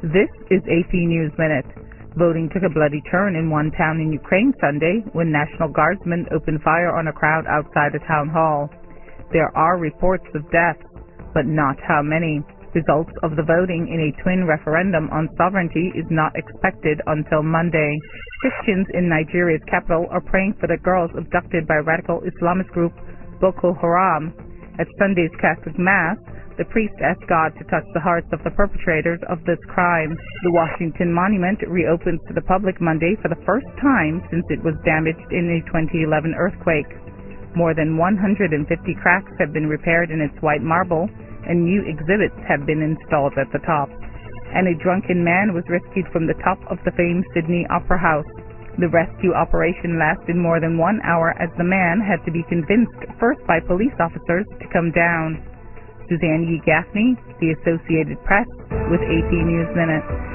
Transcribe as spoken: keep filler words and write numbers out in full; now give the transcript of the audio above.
This is A P News Minute. Voting took a bloody turn in one town in Ukraine Sunday when National Guardsmen opened fire on a crowd outside a town hall. There are reports of deaths, but not how many. Results of the voting in a twin referendum on sovereignty is not expected until Monday. Christians in Nigeria's capital are praying for the girls abducted by radical Islamist group Boko Haram. At Sunday's Catholic Mass, the priest asked God to touch the hearts of the perpetrators of this crime. The Washington Monument reopens to the public Monday for the first time since it was damaged in a twenty eleven earthquake. More than one hundred fifty cracks have been repaired in its white marble, and new exhibits have been installed at the top. And a drunken man was rescued from the top of the famed Sydney Opera House. The rescue operation lasted more than one hour as the man had to be convinced first by police officers to come down. Suzanne Yee Gaffney, The Associated Press, with A P News Minute.